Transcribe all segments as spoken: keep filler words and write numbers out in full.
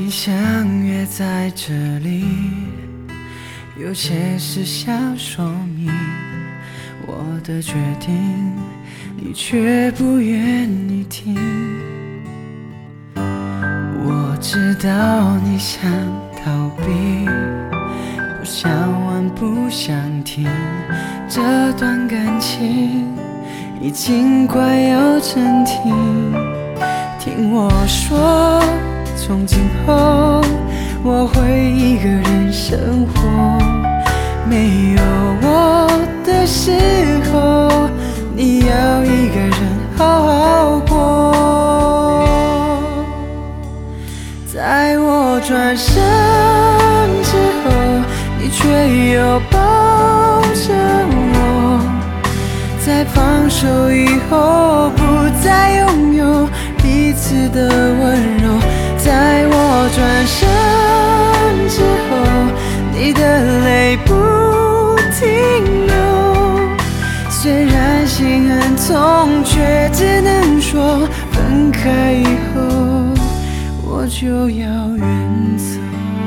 你相约在这里，有些事想说明我的决定，你却不愿意听。我知道你想逃避，不想问不想听，这段感情已经快要成停。听我说，从今后我会一个人生活，没有我的时候，你要一个人好好过。在我转身之后，你却又抱着我，在放手以后不再拥有彼此的温柔。在我转身之后，你的泪不停流，虽然心很痛，却只能说分开以后我就要远走。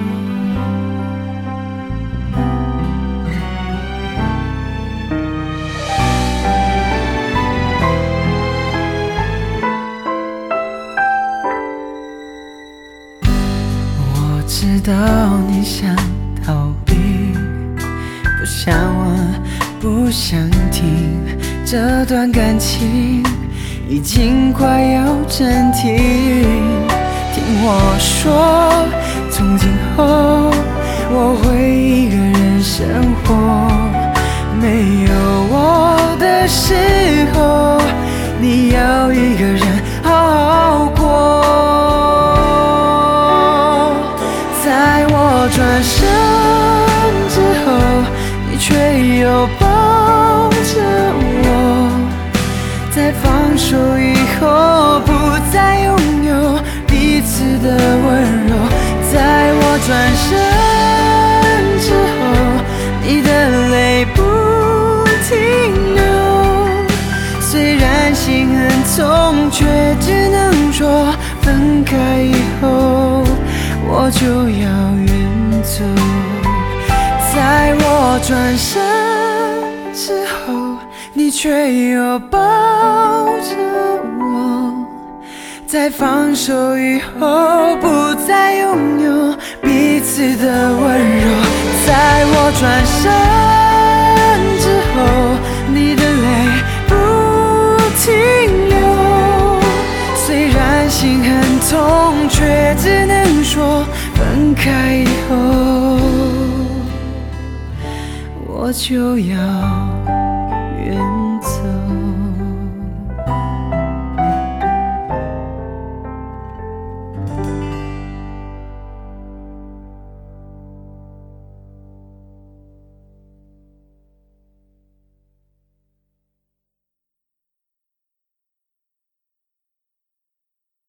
我知道你想逃避，不想问不想听，这段感情已经快要暂停。听我说，从今后我会一个人生活，没有我的时候，你要一个人好好过。在我转身之后，你却又抱着我，在放手以后不再拥有彼此的温柔。在我转身之后，你的泪不停流，虽然心很痛，却只能说分开以后我就要远走。在我转身之后，你却又抱着我，在放手以后不再拥有彼此的温柔。在我转身之后，你的泪不停流，虽然心很痛，却只能说分开以后我就要远走。